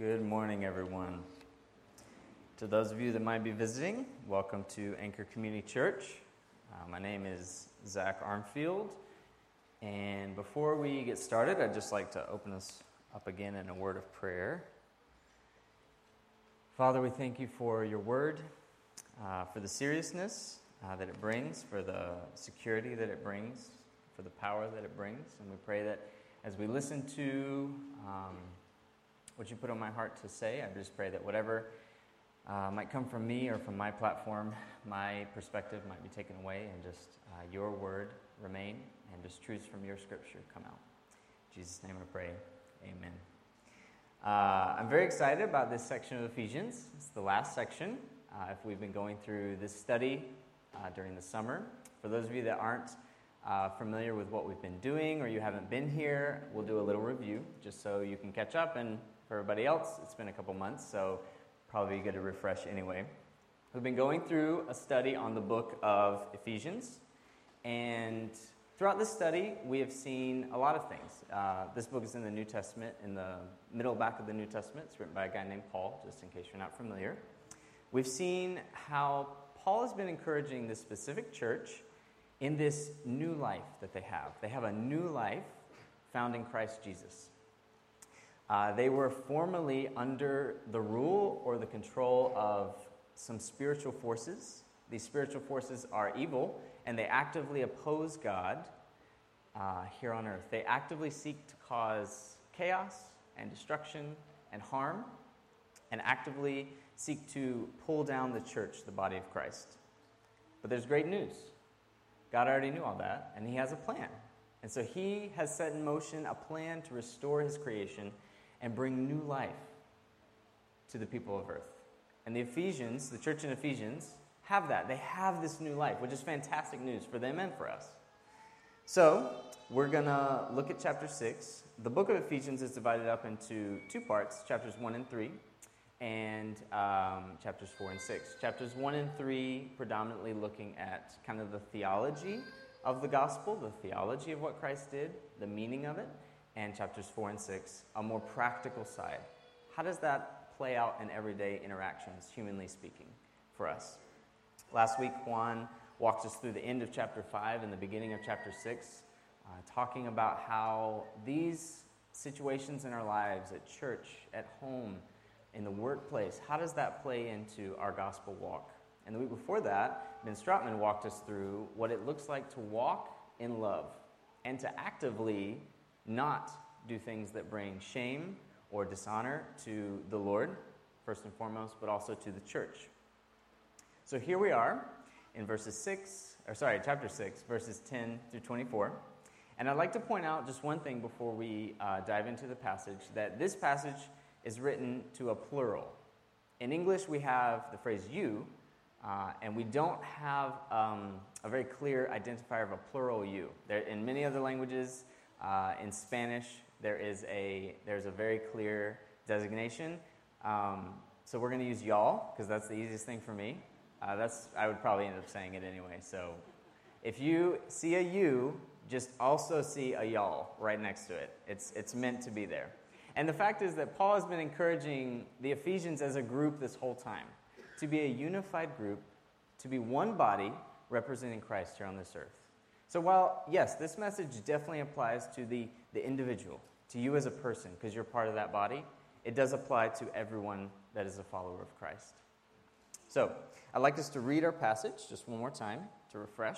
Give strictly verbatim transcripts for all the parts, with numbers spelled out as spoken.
Good morning, everyone. To those of you that might be visiting, welcome to Anchor Community Church. Uh, my name is Zach Armfield, and before we get started, I'd just like to open us up again in a word of prayer. Father, we thank you for your word, uh, for the seriousness uh, that it brings, for the security that it brings, for the power that it brings, and we pray that as we listen to um, what you put on my heart to say, I just pray that whatever uh, might come from me or from my platform, my perspective might be taken away, and just uh, your word remain, and just truths from your scripture come out. In Jesus' name I pray, amen. Uh, I'm very excited about this section of Ephesians. It's the last section. Uh, if we've been going through this study uh, during the summer. For those of you that aren't uh, familiar with what we've been doing, or you haven't been here, we'll do a little review just so you can catch up. And for everybody else, it's been a couple months, so probably good to refresh anyway. We've been going through a study on the book of Ephesians, and throughout this study, we have seen a lot of things. Uh, this book is in the New Testament, in the middle back of the New Testament. It's written by a guy named Paul, just in case you're not familiar. We've seen how Paul has been encouraging this specific church in this new life that they have. They have a new life found in Christ Jesus. Uh, they were formerly under the rule or the control of some spiritual forces. These spiritual forces are evil, and they actively oppose God uh, here on earth. They actively seek to cause chaos and destruction and harm, and actively seek to pull down the church, the body of Christ. But there's great news. God already knew all that, and he has a plan. And so he has set in motion a plan to restore his creation and bring new life to the people of earth. And the Ephesians, the church in Ephesians, have that. They have this new life, which is fantastic news for them and for us. So, we're going to look at chapter six. The book of Ephesians is divided up into two parts, chapters one and three, and um, chapters four and six. Chapters one and three predominantly looking at kind of the theology of the gospel, the theology of what Christ did, the meaning of it. And chapters four and six, a more practical side. How does that play out in everyday interactions, humanly speaking, for us? Last week, Juan walked us through the end of chapter five and the beginning of chapter six, uh, talking about how these situations in our lives, at church, at home, in the workplace, how does that play into our gospel walk? And the week before that, Ben Stratman walked us through what it looks like to walk in love and to actively not do things that bring shame or dishonor to the Lord, first and foremost, but also to the church. So here we are in verses six, or sorry, chapter six, verses ten through twenty-four. And I'd like to point out just one thing before we uh, dive into the passage, that this passage is written to a plural. In English, we have the phrase you, uh, and we don't have um, a very clear identifier of a plural you. There, in many other languages, Uh, in Spanish, there is a there's a very clear designation. Um, so we're going to use y'all, because that's the easiest thing for me. Uh, that's I would probably end up saying it anyway. So if you see a you, just also see a y'all right next to it. It's it's meant to be there. And the fact is that Paul has been encouraging the Ephesians as a group this whole time to be a unified group, to be one body representing Christ here on this earth. So while, yes, this message definitely applies to the, the individual, to you as a person, because you're part of that body, it does apply to everyone that is a follower of Christ. So I'd like us to read our passage just one more time to refresh.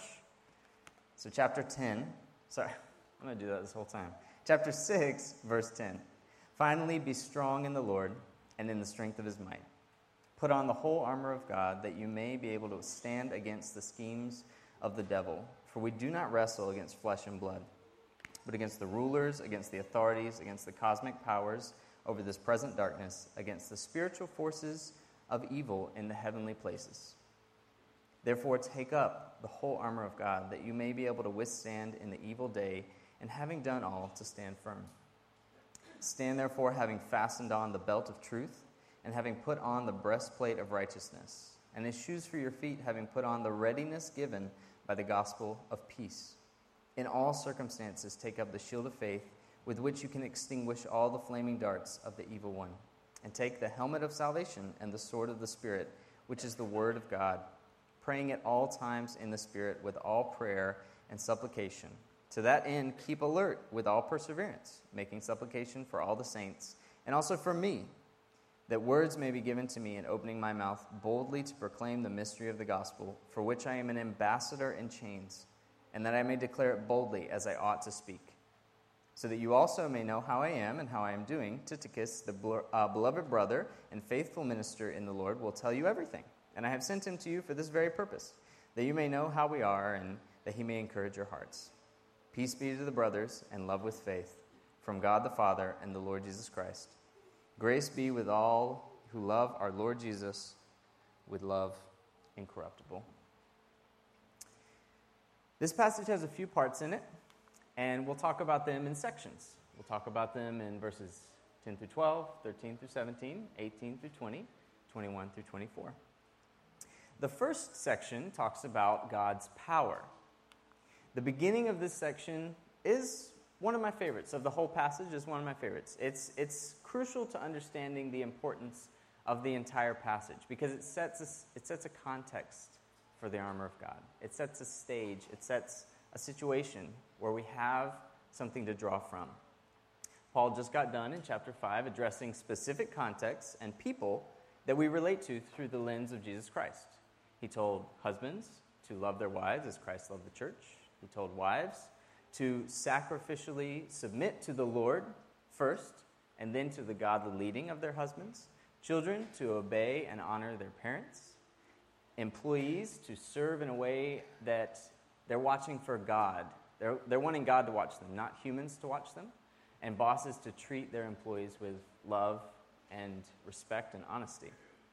So chapter ten, sorry, I'm going to do that this whole time. Chapter six, verse ten. Finally, be strong in the Lord and in the strength of his might. Put on the whole armor of God, that you may be able to stand against the schemes of the devil. For we do not wrestle against flesh and blood, but against the rulers, against the authorities, against the cosmic powers over this present darkness, against the spiritual forces of evil in the heavenly places. Therefore take up the whole armor of God, that you may be able to withstand in the evil day, and having done all, to stand firm. Stand therefore, having fastened on the belt of truth, and having put on the breastplate of righteousness, and as shoes for your feet, having put on the readiness given by the gospel of peace. In all circumstances, take up the shield of faith, with which you can extinguish all the flaming darts of the evil one. and take the helmet of salvation and the sword of the Spirit, which is the word of God, praying at all times in the Spirit with all prayer and supplication. To that end, keep alert with all perseverance, making supplication for all the saints, and also for me, that words may be given to me in opening my mouth boldly to proclaim the mystery of the gospel, for which I am an ambassador in chains, and that I may declare it boldly as I ought to speak. So that you also may know how I am and how I am doing, Tychicus, the uh, beloved brother and faithful minister in the Lord, will tell you everything. And I have sent him to you for this very purpose, that you may know how we are and that he may encourage your hearts. Peace be to the brothers and love with faith, from God the Father and the Lord Jesus Christ. Grace be with all who love our Lord Jesus with love incorruptible. This passage has a few parts in it, and we'll talk about them in sections. We'll talk about them in verses ten through twelve, thirteen through seventeen, eighteen through twenty, twenty-one through twenty-four. The first section talks about God's power. The beginning of this section is one of my favorites. Of the whole passage is one of my favorites. It's, it's crucial to understanding the importance of the entire passage because it sets a, it sets a context for the armor of God. It sets a stage. It sets a situation where we have something to draw from. Paul just got done in chapter five addressing specific contexts and people that we relate to through the lens of Jesus Christ. He told husbands to love their wives as Christ loved the church. He told wives to sacrificially submit to the Lord first and then to the godly leading of their husbands. Children to obey and honor their parents. Employees to serve in a way that they're watching for God. They're, they're wanting God to watch them, not humans to watch them. And bosses to treat their employees with love and respect and honesty.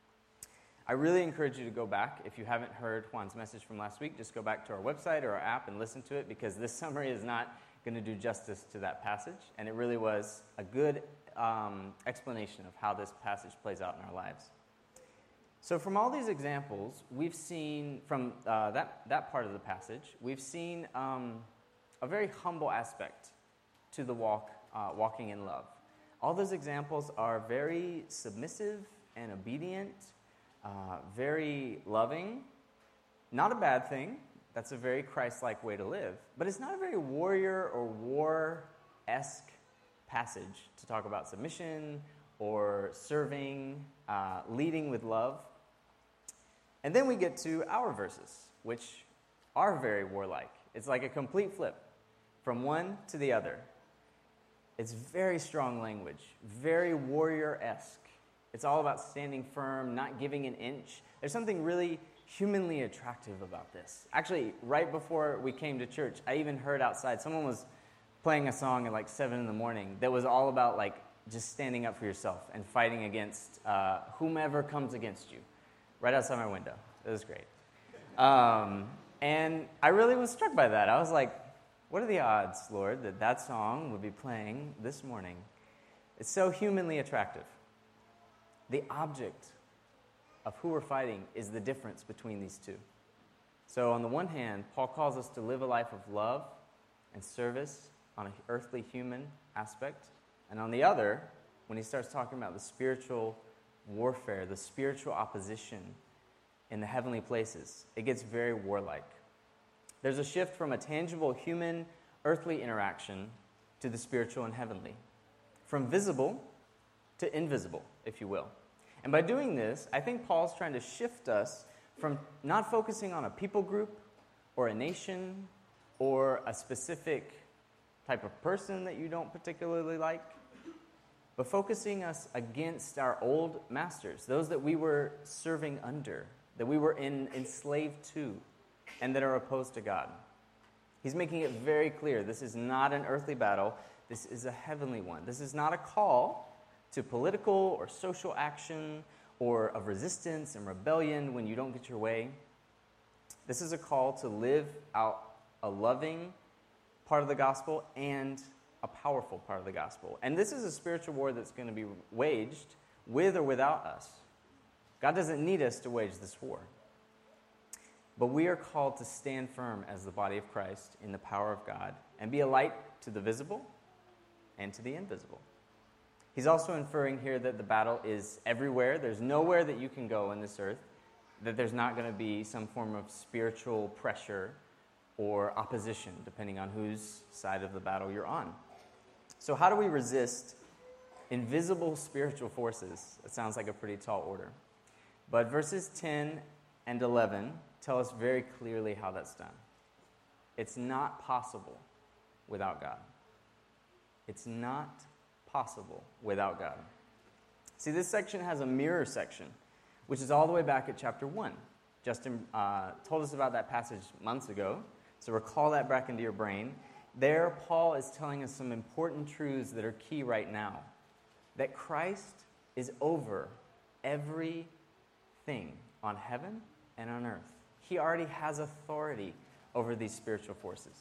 I really encourage you to go back. If you haven't heard Juan's message from last week, just go back to our website or our app and listen to it because this summary is not going to do justice to that passage. And it really was a good um, explanation of how this passage plays out in our lives. So from all these examples, we've seen, from uh, that, that part of the passage, we've seen um, a very humble aspect to the walk, uh, walking in love. All those examples are very submissive and obedient, uh, very loving. Not a bad thing. That's a very Christ-like way to live. But it's not a very warrior or war-esque passage to talk about submission or serving, uh, leading with love. And then we get to our verses, which are very warlike. It's like a complete flip from one to the other. It's very strong language, very warrior-esque. It's all about standing firm, not giving an inch. There's something really humanly attractive about this. Actually, right before we came to church, I even heard outside, someone was playing a song at like seven in the morning that was all about like just standing up for yourself and fighting against uh, whomever comes against you. Right outside my window. It was great. Um, and I really was struck by that. I was like, what are the odds, Lord, that that song would be playing this morning? It's so humanly attractive. The object of who we're fighting is the difference between these two. So on the one hand, Paul calls us to live a life of love and service on an earthly human aspect. And on the other, when he starts talking about the spiritual warfare, the spiritual opposition in the heavenly places, it gets very warlike. There's a shift from a tangible human earthly interaction to the spiritual and heavenly. From visible to invisible, if you will. And by doing this, I think Paul's trying to shift us from not focusing on a people group or a nation or a specific type of person that you don't particularly like, but focusing us against our old masters, those that we were serving under, that we were in, enslaved to, and that are opposed to God. He's making it very clear this is not an earthly battle, this is a heavenly one. This is not a call to political or social action or of resistance and rebellion when you don't get your way. This is a call to live out a loving part of the gospel and a powerful part of the gospel. And this is a spiritual war that's going to be waged with or without us. God doesn't need us to wage this war. But we are called to stand firm as the body of Christ in the power of God and be a light to the visible and to the invisible. He's also inferring here that the battle is everywhere. There's nowhere that you can go in this earth that there's not going to be some form of spiritual pressure or opposition, depending on whose side of the battle you're on. So how do we resist invisible spiritual forces? It sounds like a pretty tall order. But verses ten and eleven tell us very clearly how that's done. It's not possible without God. It's not possible without God. See, this section has a mirror section, which is all the way back at chapter one. Justin uh, told us about that passage months ago, so recall that back into your brain. There, Paul is telling us some important truths that are key right now. That Christ is over everything on heaven and on earth. He already has authority over these spiritual forces.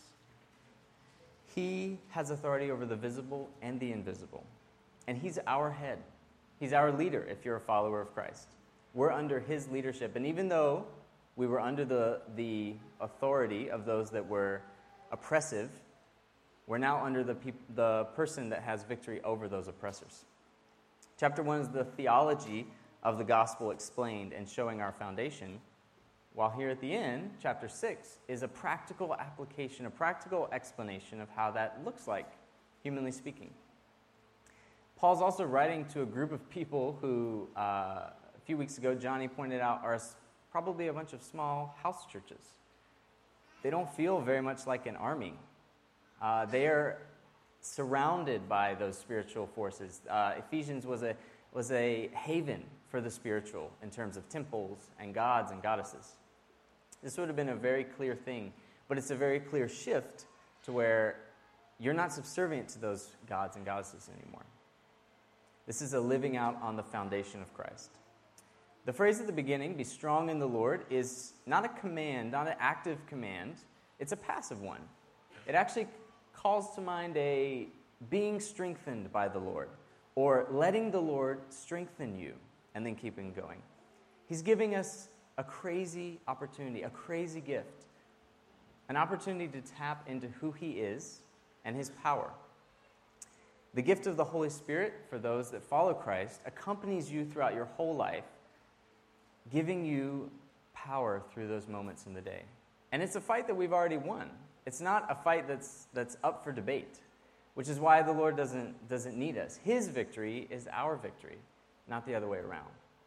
He has authority over the visible and the invisible. And he's our head. He's our leader if you're a follower of Christ. We're under his leadership. And even though we were under the, the authority of those that were oppressive, we're now under the, peop- the person that has victory over those oppressors. Chapter one is the theology of the gospel explained and showing our foundation. While here at the end, chapter six is a practical application, a practical explanation of how that looks like, humanly speaking. Paul's also writing to a group of people who, uh, a few weeks ago, Johnny pointed out, are probably a bunch of small house churches. They don't feel very much like an army. Uh, they are surrounded by those spiritual forces. Uh, Ephesians was a was a haven for the spiritual in terms of temples and gods and goddesses. This would have been a very clear thing, but it's a very clear shift to where you're not subservient to those gods and goddesses anymore. This is a living out on the foundation of Christ. The phrase at the beginning, be strong in the Lord, is not a command, not an active command. It's a passive one. It actually calls to mind a being strengthened by the Lord, or letting the Lord strengthen you, and then keeping going. He's giving us a crazy opportunity, a crazy gift, an opportunity to tap into who he is and his power. The gift of the Holy Spirit, for those that follow Christ, accompanies you throughout your whole life, giving you power through those moments in the day. And it's a fight that we've already won. It's not a fight that's that's up for debate, which is why the Lord doesn't doesn't need us. His victory is our victory, not the other way around.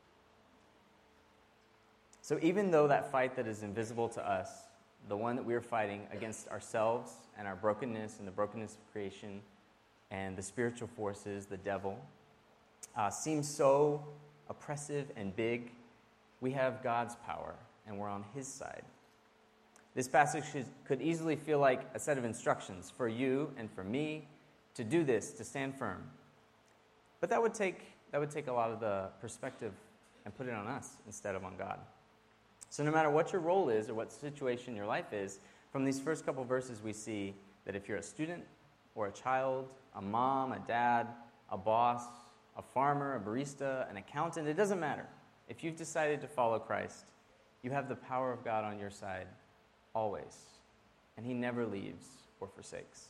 So even though that fight that is invisible to us, the one that we're fighting against ourselves and our brokenness and the brokenness of creation and the spiritual forces, the devil, uh, seems so oppressive and big, we have God's power and we're on his side. This passage should, could easily feel like a set of instructions for you and for me to do this, to stand firm. But that would take that would take a lot of the perspective and put it on us instead of on God. So no matter what your role is or what situation your life is, from these first couple verses we see that if you're a student or a child, a mom, a dad, a boss, a farmer, a barista, an accountant, it doesn't matter. If you've decided to follow Christ, you have the power of God on your side always. And he never leaves or forsakes.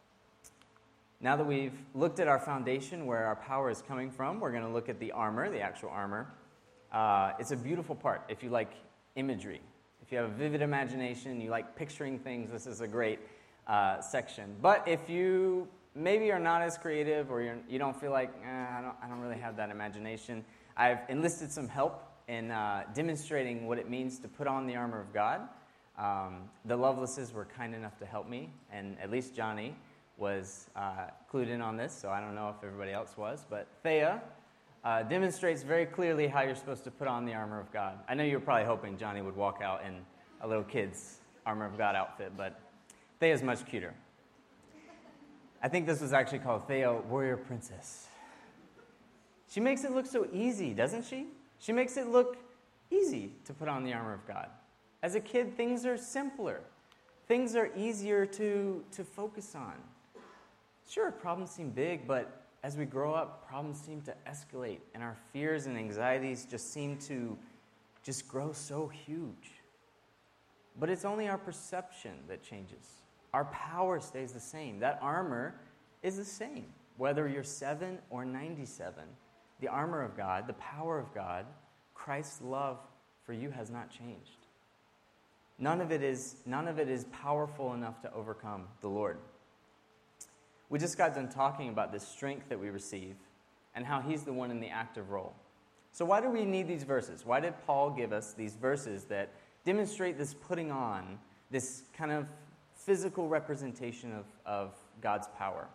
Now that we've looked at our foundation, where our power is coming from, we're going to look at the armor, the actual armor. Uh, it's a beautiful part if you like imagery. If you have a vivid imagination, you like picturing things, this is a great uh, section. But if you maybe are not as creative or you're, you don't feel like, eh, I, don't, I don't really have that imagination, I've enlisted some help in uh, demonstrating what it means to put on the armor of God. Um, the Lovelaces were kind enough to help me, and at least Johnny was uh, clued in on this, so I don't know if everybody else was, but Thea uh, demonstrates very clearly how you're supposed to put on the armor of God. I know you were probably hoping Johnny would walk out in a little kid's armor of God outfit, but Thea's much cuter. I think this was actually called Thea Warrior Princess. She makes it look so easy, doesn't she? She makes it look easy to put on the armor of God. As a kid, things are simpler. Things are easier to, to focus on. Sure, problems seem big, but as we grow up, problems seem to escalate, and our fears and anxieties just seem to just grow so huge. But it's only our perception that changes. Our power stays the same. That armor is the same. Whether you're seven or ninety-seven, the armor of God, the power of God, Christ's love for you has not changed. None of it is, none of it is powerful enough to overcome the Lord. We just got done talking about this strength that we receive and how he's the one in the active role. So why do we need these verses? Why did Paul give us these verses that demonstrate this putting on, this kind of physical representation of, of God's power?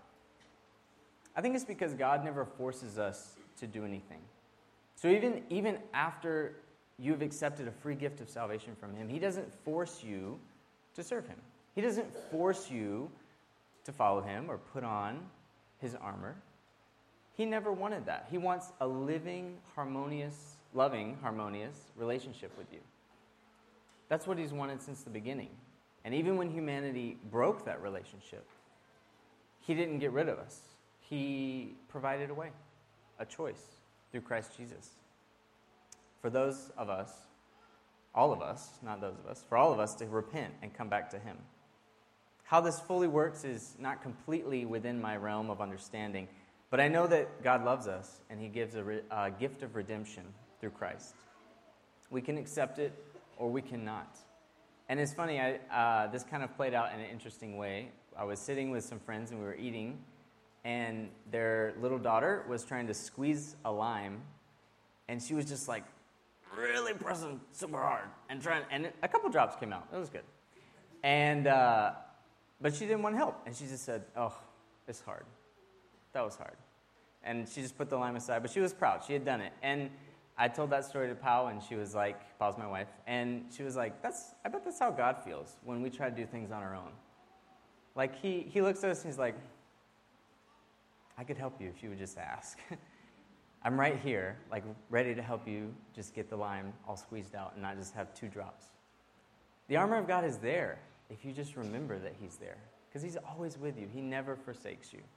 I think it's because God never forces us to do anything. So even, even after you've accepted a free gift of salvation from him, he doesn't force you to serve him. He doesn't force you to follow him or put on his armor. He never wanted that. He wants a living, harmonious, loving, harmonious relationship with you. That's what he's wanted since the beginning. And even when humanity broke that relationship, he didn't get rid of us. He provided a way, a choice through Christ Jesus. For those of us, all of us, not those of us, for all of us to repent and come back to him. How this fully works is not completely within my realm of understanding, but I know that God loves us and he gives a, re- a gift of redemption through Christ. We can accept it or we cannot. And it's funny, I, uh, this kind of played out in an interesting way. I was sitting with some friends and we were eating, and their little daughter was trying to squeeze a lime, and she was just like really pressing super hard and trying, and it, a couple drops came out. It was good. And uh, but she didn't want help, and she just said, "Oh, it's hard. That was hard." And she just put the lime aside, but she was proud. She had done it. And I told that story to Pau, and she was like, Pau's my wife, and she was like, "That's I bet that's how God feels when we try to do things on our own." Like he he looks at us and he's like, "I could help you if you would just ask." I'm right here, like ready to help you just get the lime all squeezed out and not just have two drops. The armor of God is there if you just remember that he's there, because he's always with you. He never forsakes you.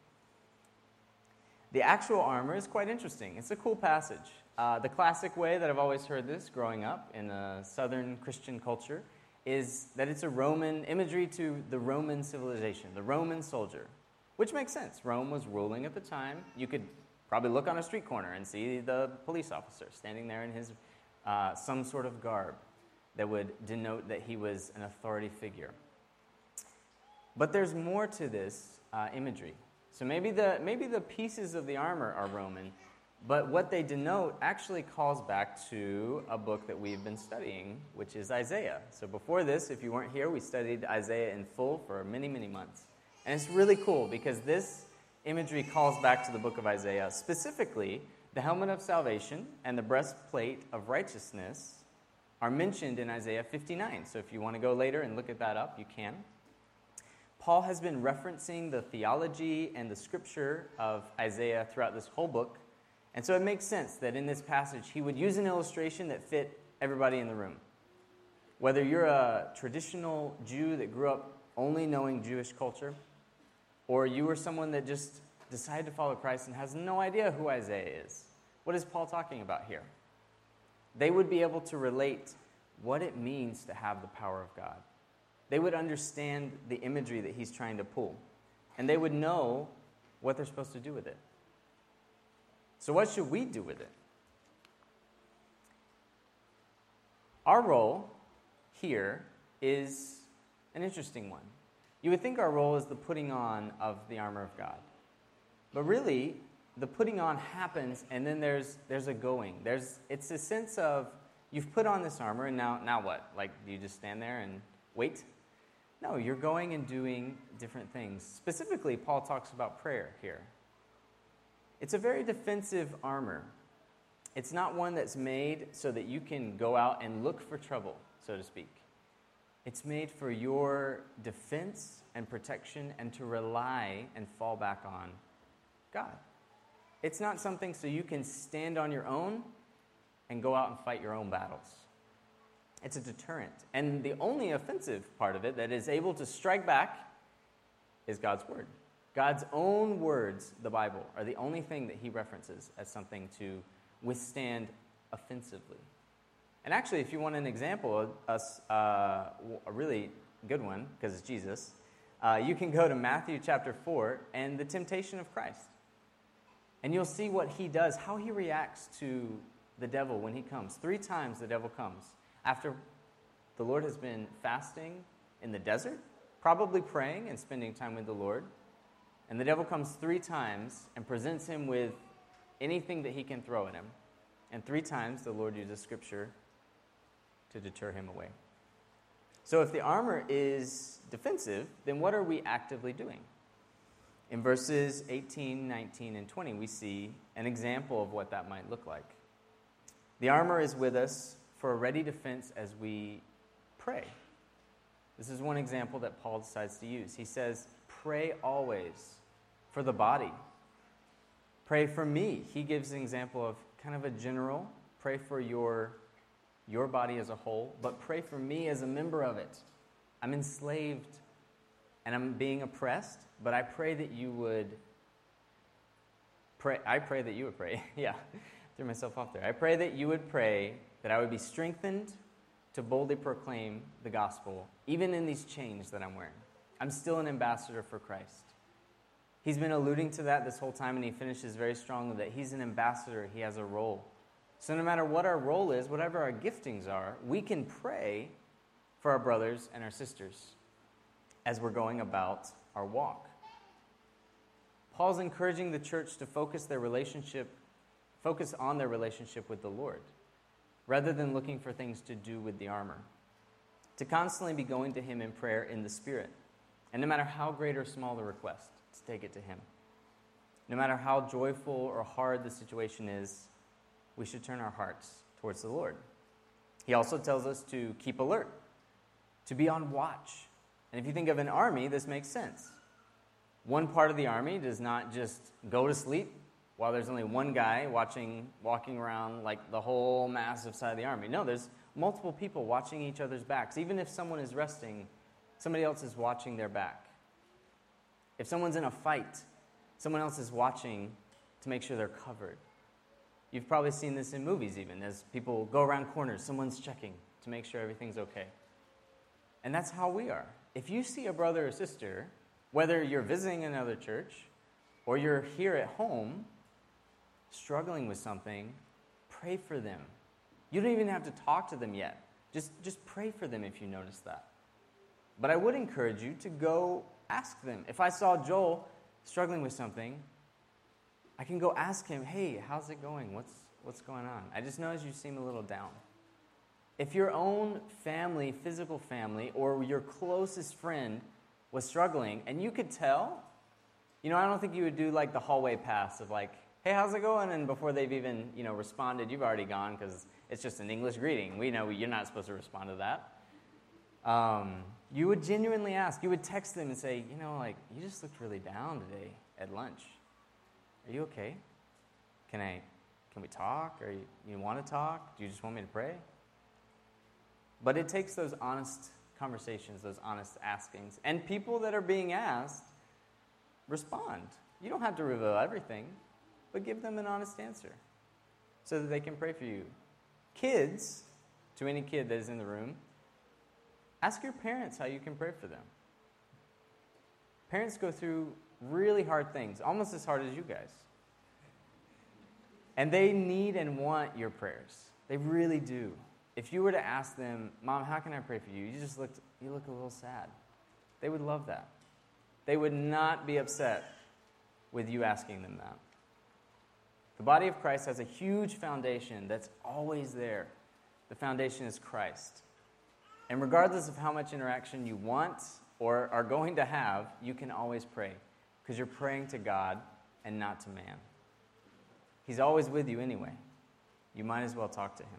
The actual armor is quite interesting. It's a cool passage. Uh, the classic way that I've always heard this growing up in a southern Christian culture is that it's a Roman imagery to the Roman civilization, the Roman soldier, which makes sense. Rome was ruling at the time. You could probably look on a street corner and see the police officer standing there in his uh, some sort of garb that would denote that he was an authority figure. But there's more to this uh, imagery. So maybe the maybe the pieces of the armor are Roman, but what they denote actually calls back to a book that we've been studying, which is Isaiah. So before this, if you weren't here, we studied Isaiah in full for many, many months. And it's really cool because this imagery calls back to the book of Isaiah. Specifically, the helmet of salvation and the breastplate of righteousness are mentioned in Isaiah fifty-nine. So if you want to go later and look at that up, you can. Paul has been referencing the theology and the scripture of Isaiah throughout this whole book. And so it makes sense that in this passage, he would use an illustration that fit everybody in the room. Whether you're a traditional Jew that grew up only knowing Jewish culture, or you were someone that just decided to follow Christ and has no idea who Isaiah is. What is Paul talking about here? They would be able to relate what it means to have the power of God. They would understand the imagery that he's trying to pull. And they would know what they're supposed to do with it. So what should we do with it? Our role here is an interesting one. You would think our role is the putting on of the armor of God. But really, the putting on happens, and then there's there's a going. There's It's a sense of, you've put on this armor, and now, now what? Like, do you just stand there and wait? No, you're going and doing different things. Specifically, Paul talks about prayer here. It's a very defensive armor. It's not one that's made so that you can go out and look for trouble, so to speak. It's made for your defense and protection and to rely and fall back on God. It's not something so you can stand on your own and go out and fight your own battles. It's a deterrent. And the only offensive part of it that is able to strike back is God's word. God's own words, the Bible, are the only thing that he references as something to withstand offensively. And actually, if you want an example, a, uh, a really good one, because it's Jesus, uh, you can go to Matthew chapter four and the temptation of Christ. And you'll see what he does, how he reacts to the devil when he comes. Three times the devil comes. After the Lord has been fasting in the desert, probably praying and spending time with the Lord. And the devil comes three times and presents him with anything that he can throw at him. And three times the Lord uses Scripture to deter him away. So if the armor is defensive, then what are we actively doing? In verses eighteen, nineteen, and twenty, we see an example of what that might look like. The armor is with us for a ready defense as we pray. This is one example that Paul decides to use. He says, pray always for the body. Pray for me. He gives an example of kind of a general, pray for your, your body as a whole, but pray for me as a member of it. I'm enslaved and I'm being oppressed, but I pray that you would pray. I pray that you would pray. yeah, threw myself off there. I pray that you would pray that I would be strengthened to boldly proclaim the gospel, even in these chains that I'm wearing. I'm still an ambassador for Christ. He's been alluding to that this whole time, and he finishes very strongly that he's an ambassador. He has a role. So no matter what our role is, whatever our giftings are, we can pray for our brothers and our sisters as we're going about our walk. Paul's encouraging the church to focus their relationship, focus on their relationship with the Lord, rather than looking for things to do with the armor. To constantly be going to him in prayer in the Spirit. And no matter how great or small the request, to take it to him. No matter how joyful or hard the situation is, we should turn our hearts towards the Lord. He also tells us to keep alert, to be on watch. And if you think of an army, this makes sense. One part of the army does not just go to sleep while there's only one guy watching, walking around like the whole massive side of the army. No, there's multiple people watching each other's backs. Even if someone is resting, somebody else is watching their back. If someone's in a fight, someone else is watching to make sure they're covered. You've probably seen this in movies even. As people go around corners, someone's checking to make sure everything's okay. And that's how we are. If you see a brother or sister, whether you're visiting another church or you're here at home struggling with something, pray for them. You don't even have to talk to them yet. Just, just pray for them if you notice that. But I would encourage you to go ask them. If I saw Joel struggling with something, I can go ask him, hey, how's it going? What's, what's going on? I just noticed you seem a little down. If your own family, physical family, or your closest friend was struggling, and you could tell, you know, I don't think you would do like the hallway pass of like, hey, how's it going? And before they've even, you know, responded, you've already gone because it's just an English greeting. We know you're not supposed to respond to that. Um, you would genuinely ask. You would text them and say, you know, like, you just looked really down today at lunch. Are you okay? Can I, can we talk? Or you, you want to talk? Do you just want me to pray? But it takes those honest conversations, those honest askings. And people that are being asked, respond. You don't have to reveal everything, but give them an honest answer so that they can pray for you. Kids, to any kid that is in the room, ask your parents how you can pray for them. Parents go through really hard things, almost as hard as you guys. And they need and want your prayers. They really do. If you were to ask them, Mom, how can I pray for you? You just looked, you look a little sad. They would love that. They would not be upset with you asking them that. The body of Christ has a huge foundation that's always there. The foundation is Christ. And regardless of how much interaction you want or are going to have, you can always pray because you're praying to God and not to man. He's always with you anyway. You might as well talk to him.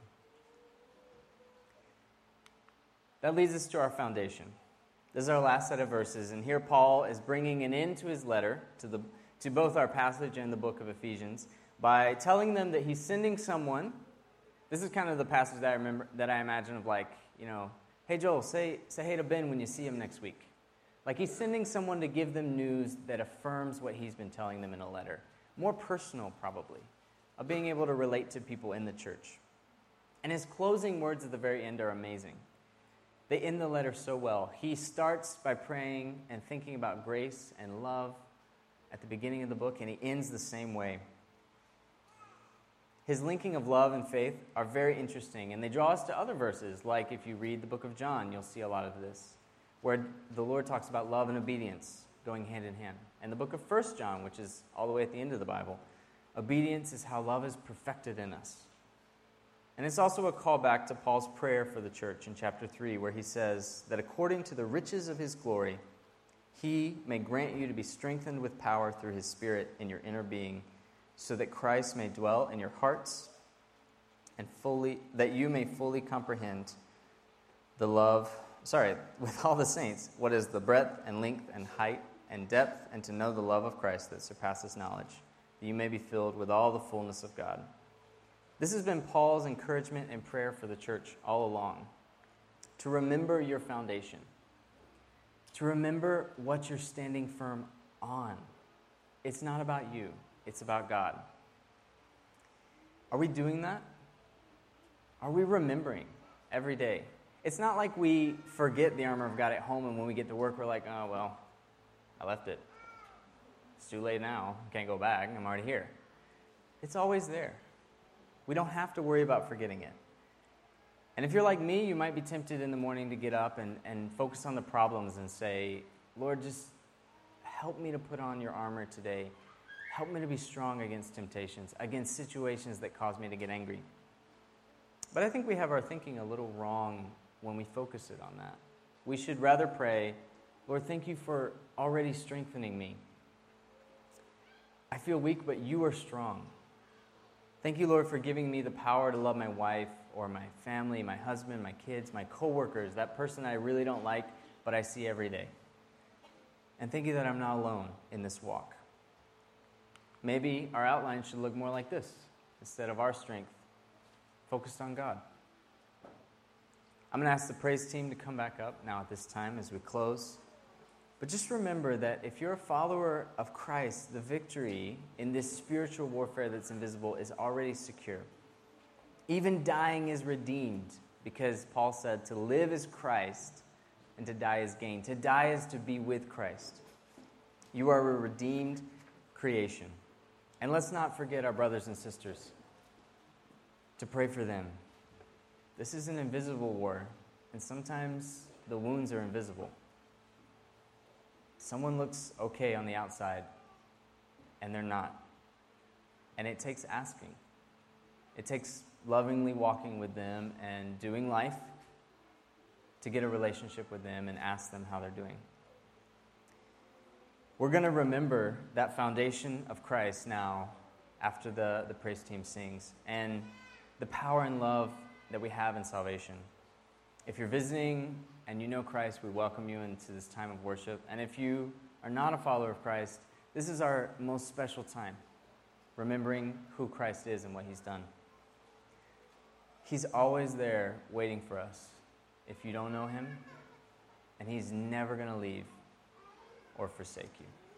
That leads us to our foundation. This is our last set of verses, and here Paul is bringing an end to his letter to the to both our passage and the book of Ephesians by telling them that he's sending someone. This is kind of the passage that I remember, that I imagine of like, you know, hey Joel, say say hey to Ben when you see him next week. Like he's sending someone to give them news that affirms what he's been telling them in a letter. More personal, probably, of being able to relate to people in the church. And his closing words at the very end are amazing. They end the letter so well. He starts by praying and thinking about grace and love at the beginning of the book, and he ends the same way. his linking of love and faith are very interesting, and they draw us to other verses, like if you read the book of John, you'll see a lot of this, where the Lord talks about love and obedience going hand in hand. And the book of First John, which is all the way at the end of the Bible, obedience is how love is perfected in us. And it's also a callback to Paul's prayer for the church in chapter three, where he says that according to the riches of his glory, he may grant you to be strengthened with power through his Spirit in your inner being, so that Christ may dwell in your hearts, and fully that you may fully comprehend the love, sorry, with all the saints, what is the breadth and length and height and depth, and to know the love of Christ that surpasses knowledge, that you may be filled with all the fullness of God. This has been Paul's encouragement and prayer for the church all along, to remember your foundation, to remember what you're standing firm on. It's not about you. It's about God. Are we doing that? Are we remembering every day? It's not like we forget the armor of God at home, and when we get to work, we're like, oh, well, I left it. It's too late now. Can't go back. I'm already here. It's always there. We don't have to worry about forgetting it. And if you're like me, you might be tempted in the morning to get up and, and focus on the problems and say, Lord, just help me to put on your armor today. Help me to be strong against temptations, against situations that cause me to get angry. But I think we have our thinking a little wrong when we focus it on that. We should rather pray, Lord, thank you for already strengthening me. I feel weak, but you are strong. Thank you, Lord, for giving me the power to love my wife or my family, my husband, my kids, my coworkers, that person I really don't like, but I see every day. And thank you that I'm not alone in this walk. Maybe our outline should look more like this. Instead of our strength, focused on God. I'm going to ask the praise team to come back up now at this time as we close. But just remember that if you're a follower of Christ, the victory in this spiritual warfare that's invisible is already secure. Even dying is redeemed, because Paul said to live is Christ and to die is gain. To die is to be with Christ. You are a redeemed creation. And let's not forget our brothers and sisters, to pray for them. This is an invisible war, and sometimes the wounds are invisible. Someone looks okay on the outside, and they're not. And it takes asking. It takes lovingly walking with them and doing life to get a relationship with them and ask them how they're doing. We're going to remember that foundation of Christ now after the, the praise team sings, and the power and love that we have in salvation. If you're visiting and you know Christ, we welcome you into this time of worship. And if you are not a follower of Christ, this is our most special time, remembering who Christ is and what he's done. He's always there waiting for us if you don't know him, and he's never going to leave or forsake you.